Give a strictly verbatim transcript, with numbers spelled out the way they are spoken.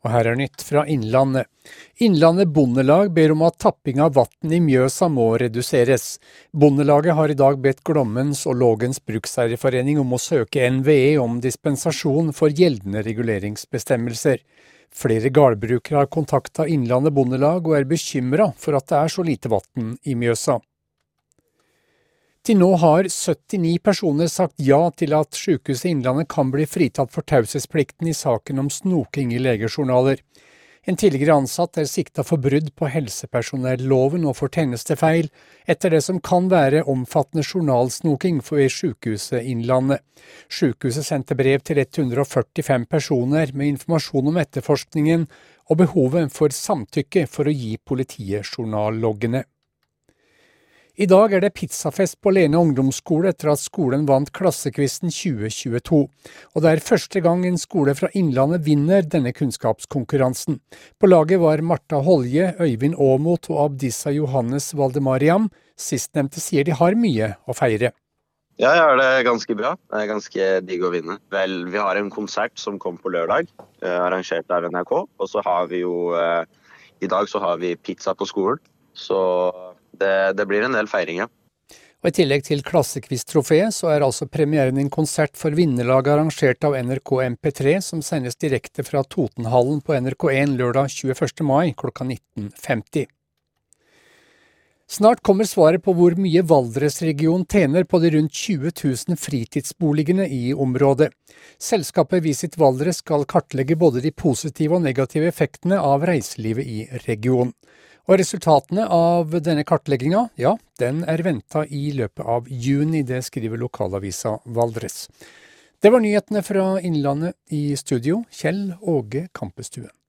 Og her er nytt fra Innlandet. Innlandet Bondelag ber om at tapping av vatten i Mjøsa må reduseres. Bondelaget har i dag bedt Glommens og Lågens Brukseierforening om å søke N V E om dispensasjon for gjeldende reguleringsbestemmelser. Flere gårdbrukere har kontaktet Innlandet Bondelag og er bekymret for at det er så lite vatten i Mjøsa. Til nå har syttini personer sagt ja til at Sykehuset Innlandet kan bli fritatt for taushetsplikten i saken om snoking i legejournaler. En tidligere ansatt er siktet for brudd på helsepersonelloven og for tjenestefeil, etter det som kan være omfattende journalsnoking ved Sykehuset Innlandet. Sykehuset sendte brev til ett hundre og førtifem personer med informasjon om etterforskningen og behovet for samtykke for å gi politiet journalloggene. I dag er det pizzafest på Lene ungdomsskole etter at skolen vant klassekvisten tjue tjueto. Og det er første gang en skole fra Innlandet vinner denne kunnskapskonkurransen. På laget var Marta Holje, Øyvind Åmot og Abdissa Johannes Valdemariam. Sistnevnte sier de har mye å feire. Ja, jeg har det ganske bra. Det er ganske digg å vinne. Vel, vi har en konsert som kom på lørdag, eh, arrangert av N R K. Og så har vi jo, eh, i dag så har vi pizza på skolen. Så det, det blir en del feiringer. Og I tillegg til klassekvist-trofeet så er altså premieren en konsert for vinnerlaget arrangert av N R K M P tre som sendes direkte fra Totenhallen på N R K en lørdag tjueførste mai klokka nitten femti. Snart kommer svaret på hvor mye Valdresregionen tjener på de rundt tjue tusen fritidsboligene i området. Selskapet Visit Valdres skal kartlegge både de positive og negative effektene av reiselivet i regionen. Og resultatene av denne kartlegginga, ja, den er ventet i løpet av juni, det skriver lokalavisa Valdres. Det var nyhetene fra Innlandet. I studio, Kjell Åge Kampestuen.